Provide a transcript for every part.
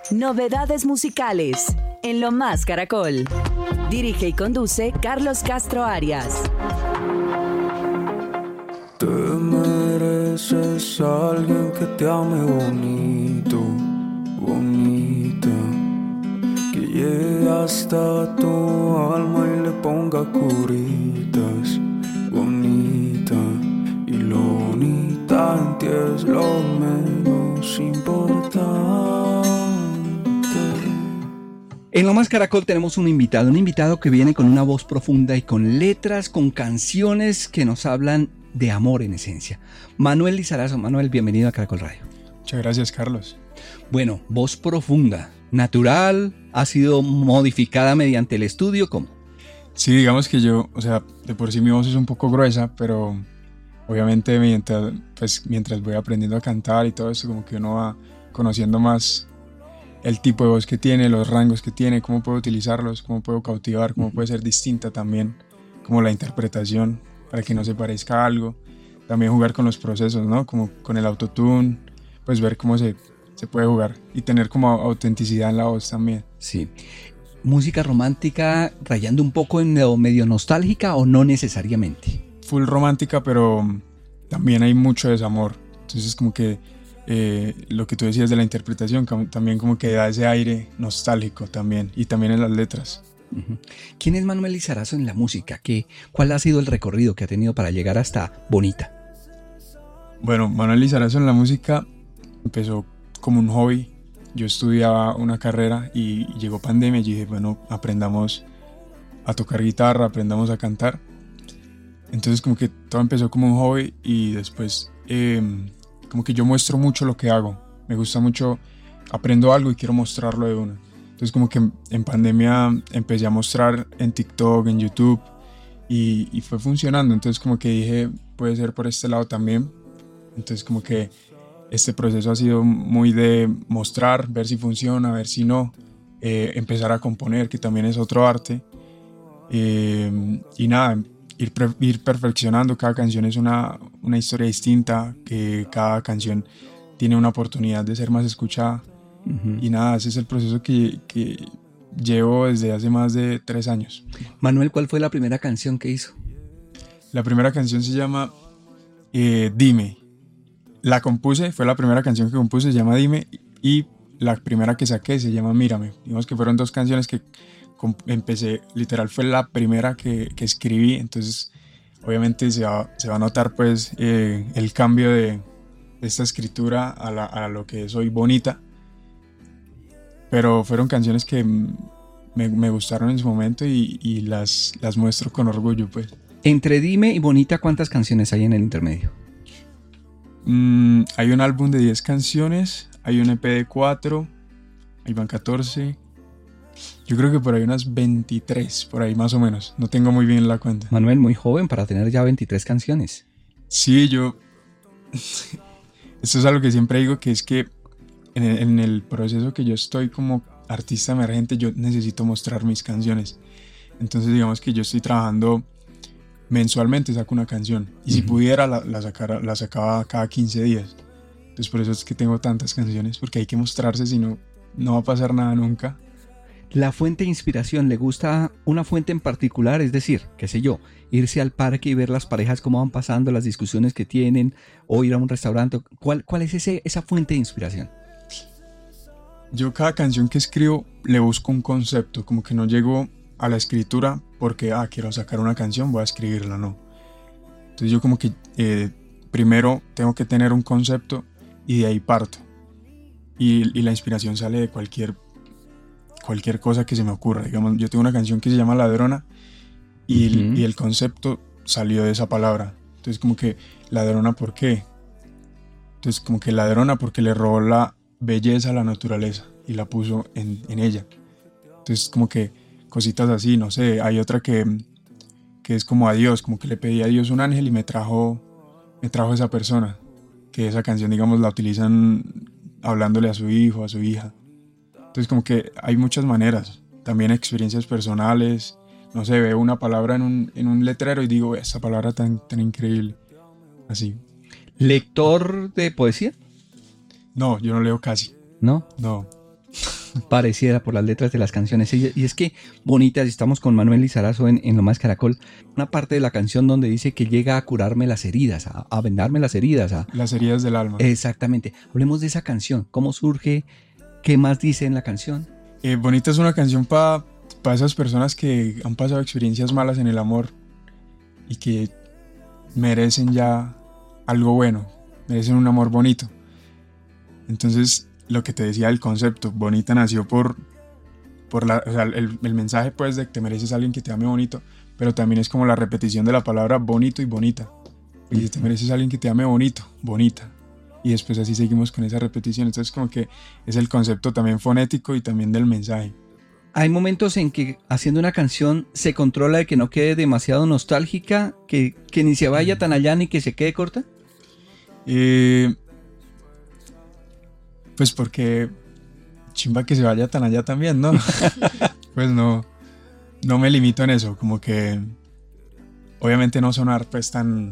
Novedades musicales en Lo Más Caracol. Dirige y conduce Carlos Castro Arias. Te mereces a alguien que te ame bonito, bonita, que llegue hasta tu alma y le ponga curitas, bonita. Y lo bonita en ti es lo menos importante. En Lo Más Caracol tenemos un invitado que viene con una voz profunda y con letras, con canciones que nos hablan de amor en esencia. Manuel Lizarazo. Manuel, bienvenido a Caracol Radio. Muchas gracias, Carlos. Bueno, voz profunda, natural, ha sido modificada mediante el estudio, ¿cómo? Sí, digamos que yo, de por sí mi voz es un poco gruesa, pero obviamente mientras voy aprendiendo a cantar y todo eso, como que uno va conociendo más el tipo de voz que tiene, los rangos que tiene, cómo puedo utilizarlos, cómo puedo cautivar, cómo puede ser distinta también, como la interpretación, para que no se parezca a algo. También jugar con los procesos, ¿no? Como con el autotune, pues ver cómo se puede jugar y tener como autenticidad en la voz también. Sí. ¿Música romántica rayando un poco en lo medio nostálgica o no necesariamente? Full romántica, pero también hay mucho desamor. Entonces como que lo que tú decías de la interpretación también como que da ese aire nostálgico también, y también en las letras. Uh-huh. ¿Quién es Manuel Lizarazo en la música? ¿Cuál ha sido el recorrido que ha tenido para llegar hasta Bonita? Bueno, Manuel Lizarazo en la música empezó como un hobby. Yo estudiaba una carrera y llegó pandemia y dije, bueno, aprendamos a tocar guitarra, aprendamos a cantar. Entonces como que todo empezó como un hobby y después como que yo muestro mucho lo que hago. Me gusta mucho, aprendo algo y quiero mostrarlo de una. Entonces como que en pandemia empecé a mostrar en TikTok, en YouTube y fue funcionando. Entonces como que dije, puede ser por este lado también. Entonces como que este proceso ha sido muy de mostrar, ver si funciona, ver si no, empezar a componer, que también es otro arte. Y nada, ir perfeccionando. Cada canción es una historia distinta, que cada canción tiene una oportunidad de ser más escuchada. Uh-huh. Y nada, ese es el proceso que llevo desde hace más de 3 años. Manuel, ¿cuál fue la primera canción que hizo? La primera canción se llama Dime. La compuse, fue la primera canción que compuse, se llama Dime, y la primera que saqué se llama Mírame. Digamos que fueron 2 canciones que empecé, literal fue la primera que escribí, entonces obviamente se va a notar pues el cambio de esta escritura a lo que soy Bonita, pero fueron canciones que me gustaron en su momento y las muestro con orgullo pues. Entre Dime y Bonita, ¿cuántas canciones hay en el intermedio? Hay un álbum de 10 canciones, hay un EP de 4, ahí van 14. Yo creo que por ahí unas 23, por ahí más o menos. No tengo muy bien la cuenta. Manuel, muy joven para tener ya 23 canciones. Sí, esto es algo que siempre digo, que es que en el proceso que yo estoy como artista emergente, yo necesito mostrar mis canciones. Entonces digamos que yo estoy trabajando mensualmente, saco una canción. Y si pudiera la sacaba cada 15 días. Entonces por eso es que tengo tantas canciones, porque hay que mostrarse, si no, no va a pasar nada nunca. La fuente de inspiración, ¿le gusta una fuente en particular? Es decir, qué sé yo, irse al parque y ver las parejas cómo van pasando, las discusiones que tienen, o ir a un restaurante. ¿Cuál es esa fuente de inspiración? Yo cada canción que escribo le busco un concepto, como que no llego a la escritura porque quiero sacar una canción, voy a escribirla, no. Entonces yo como que primero tengo que tener un concepto y de ahí parto. Y la inspiración sale de cualquier cosa que se me ocurra. Digamos, yo tengo una canción que se llama Ladrona y el concepto salió de esa palabra. Entonces como que ladrona, ¿por qué? Entonces como que ladrona porque le robó la belleza a la naturaleza y la puso en ella. Entonces como que cositas así, no sé. Hay otra que es como a Dios, como que le pedí a Dios un ángel y me trajo esa persona. Que esa canción, digamos, la utilizan hablándole a su hijo, a su hija. Entonces como que hay muchas maneras, también experiencias personales, no sé, veo una palabra en un letrero y digo, esa palabra tan increíble, así. ¿Lector de poesía? No, yo no leo casi. ¿No? No. Pareciera por las letras de las canciones. Y es que bonitas, estamos con Manuel Lizarazo en Lo Más Caracol. Una parte de la canción donde dice que llega a curarme las heridas, a vendarme las heridas. Las heridas del alma. Exactamente. Hablemos de esa canción. ¿Cómo surge? ¿Qué más dice en la canción? Bonita es una canción para esas personas que han pasado experiencias malas en el amor y que merecen ya algo bueno, merecen un amor bonito. Entonces, lo que te decía del concepto, Bonita nació por el mensaje pues de que te mereces a alguien que te ame bonito, pero también es como la repetición de la palabra bonito y bonita. Y te mereces a alguien que te ame bonito, bonita. Y después así seguimos con esa repetición. Entonces como que es el concepto también fonético y también del mensaje. Hay momentos en que haciendo una canción se controla de que no quede demasiado nostálgica, que ni se vaya tan allá ni que se quede corta. Pues porque chimba que se vaya tan allá también, ¿no? Pues no me limito en eso, como que obviamente no sonar pues tan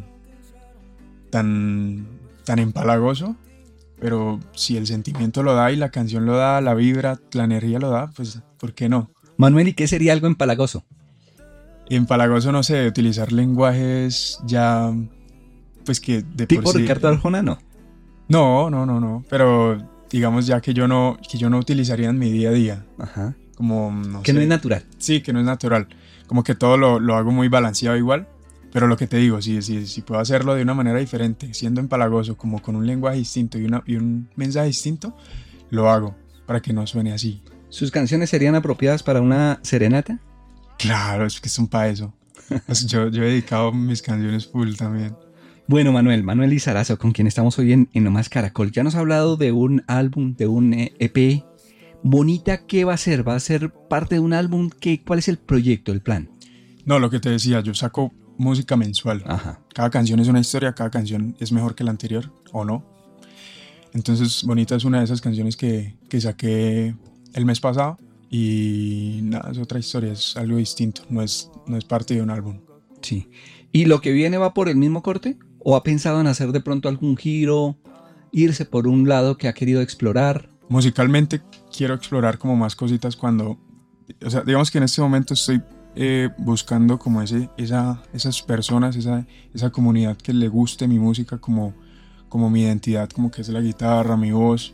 empalagoso, pero si el sentimiento lo da y la canción lo da, la vibra, la energía lo da, pues ¿por qué no? Manuel, ¿y qué sería algo empalagoso? Empalagoso, no sé, utilizar lenguajes ya pues que de ¿Tipo por sí... Ricardo Arjona, no? No, pero digamos ya que yo no utilizaría en mi día a día. Ajá. Como, no que sé. no es natural. Sí, que no es natural. Como que todo lo hago muy balanceado igual. Pero lo que te digo, si puedo hacerlo de una manera diferente, siendo empalagoso, como con un lenguaje distinto y un mensaje distinto, lo hago para que no suene así. ¿Sus canciones serían apropiadas para una serenata? Claro, es que son para eso. Pues yo he dedicado mis canciones full también. Bueno, Manuel Lizarazo, con quien estamos hoy en Lo Más Caracol, ya nos ha hablado de un álbum, de un EP. Bonita, ¿qué va a ser? ¿Va a ser parte de un álbum? ¿Cuál es el proyecto, el plan? No, lo que te decía, yo saco música mensual. Ajá. Cada canción es una historia, cada canción es mejor que la anterior, o no. Entonces, Bonita es una de esas canciones que saqué el mes pasado y nada, es otra historia, es algo distinto, no es parte de un álbum. Sí. ¿Y lo que viene va por el mismo corte? ¿O ha pensado en hacer de pronto algún giro, irse por un lado que ha querido explorar? Musicalmente quiero explorar como más cositas digamos que en este momento estoy buscando como esas personas, esa comunidad que le guste mi música como mi identidad, como que es la guitarra, mi voz.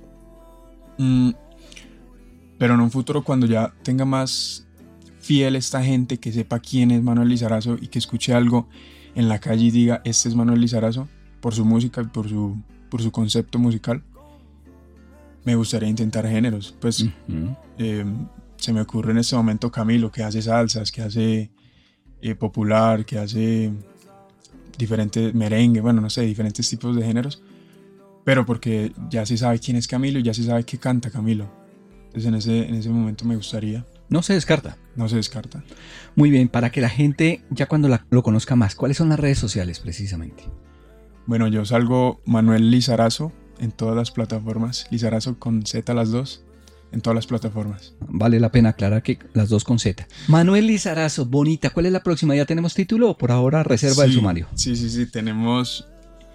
Pero en un futuro cuando ya tenga más fiel esta gente que sepa quién es Manuel Lizarazo y que escuche algo en la calle y diga este es Manuel Lizarazo por su música y por su concepto musical, me gustaría intentar géneros. Pues se me ocurre en este momento Camilo, que hace salsas, que hace popular, que hace diferentes merengue, bueno, no sé, diferentes tipos de géneros, pero porque ya se sabe quién es Camilo y ya se sabe qué canta Camilo. Entonces en ese momento me gustaría. No se descarta. No se descarta. Muy bien, para que la gente ya cuando lo conozca más, ¿cuáles son las redes sociales precisamente? Bueno, yo salgo Manuel Lizarazo en todas las plataformas, Lizarazo con Z las dos, en todas las plataformas. Vale la pena aclarar que las dos con Z. Manuel Lizarazo, Bonita, ¿cuál es la próxima? ¿Ya tenemos título o por ahora reserva del sumario? Sí, tenemos...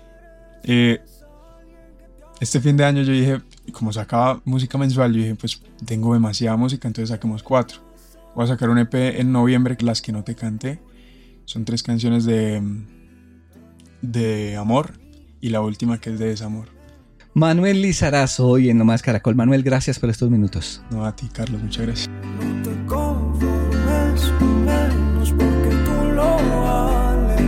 este fin de año yo dije, como sacaba música mensual, yo dije, pues tengo demasiada música, entonces saquemos 4. Voy a sacar un EP en noviembre, Las que no te canté. Son 3 canciones de amor y la última que es de desamor. Manuel Lizarazo, hoy en Lo Más Caracol. Manuel, gracias por estos minutos. No, a ti, Carlos, muchas gracias. No te conformes con menos porque tú lo vales.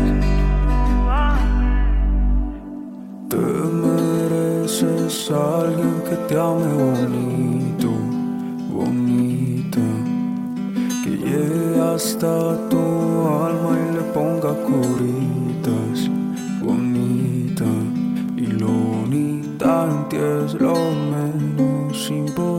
Te mereces a alguien que te ame bonito, bonita, que llegue hasta tu alma y le ponga curitas, bonita, y lo bonita en ti es lo menos importante.